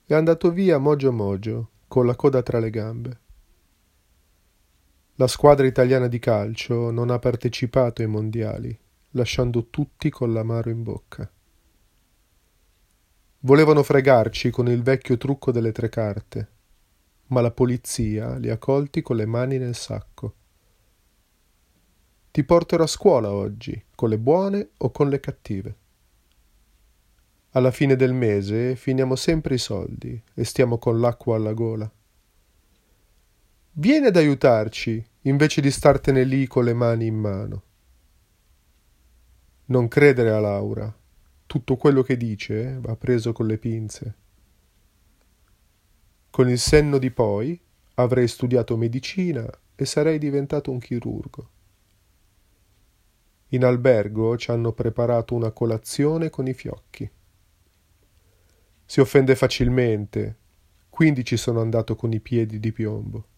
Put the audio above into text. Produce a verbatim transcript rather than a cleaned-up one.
È andato via mogio mogio, con la coda tra le gambe. La squadra italiana di calcio non ha partecipato ai mondiali, lasciando tutti con l'amaro in bocca. Volevano fregarci con il vecchio trucco delle tre carte, ma la polizia li ha colti con le mani nel sacco. Ti porterò a scuola oggi, con le buone o con le cattive. Alla fine del mese finiamo sempre i soldi e stiamo con l'acqua alla gola. Vieni ad aiutarci, invece di startene lì con le mani in mano. Non credere a Laura. Tutto quello che dice va preso con le pinze. Con il senno di poi avrei studiato medicina e sarei diventato un chirurgo. In albergo ci hanno preparato una colazione con i fiocchi. Si offende facilmente, quindi ci sono andato con i piedi di piombo.